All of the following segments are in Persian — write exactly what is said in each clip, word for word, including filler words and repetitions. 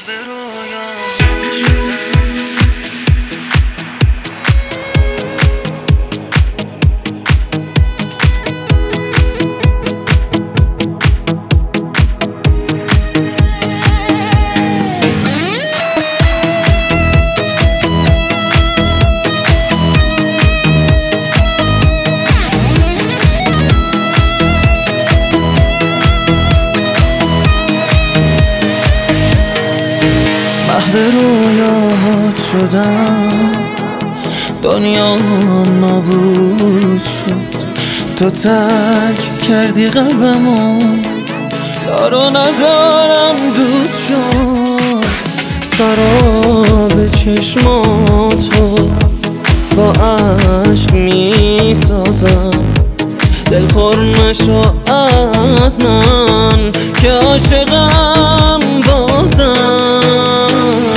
محو رویاهات شدم، دنیا نابود شد. تو ترک کردی قلبمو، دارو ندارم دود شد. سراب چشماتو با عشق می سازم، دل خور نشو از من که عاشقم بازم.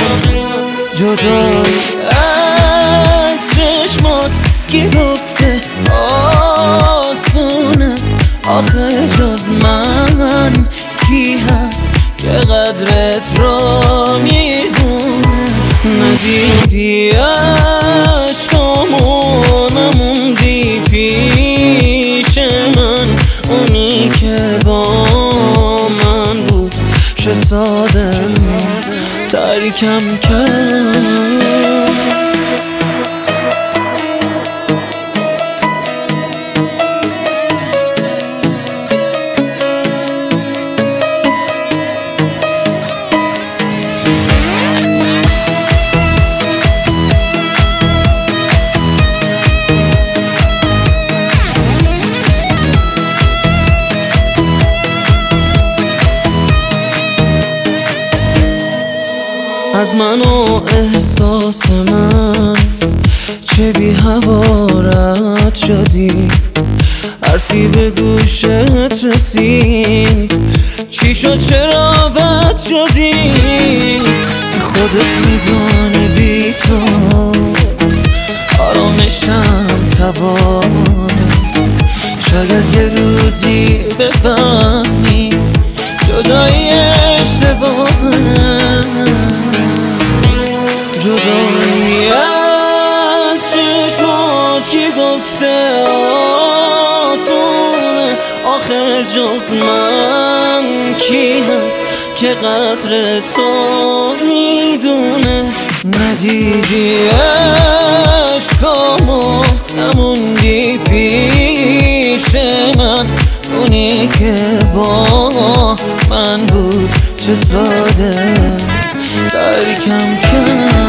جدای از چشمات کی گفته آسونه؟ آخه جز من کی هست که قدرت رو میدونه؟ ندیدی عشقامو، نموندی پیش من. اونی که با من بود چه ساده ترکم کرد. از من و احساس من چه بی حوارت شدی، حرفی به گوشت رسید چی شد چرا بد شدی؟ خودت میدونی بی تو آرامشم تباهه. شاید یه روزی بفهمی جدایی اشتباهه. جدایی از چشمات کی گفته آسونه؟ آخه جز من کی هست که قدر تو میدونه؟ ندیدی عشقامو، نموندی پیش من. اونی که با من بود چه ساده ترکم کرد.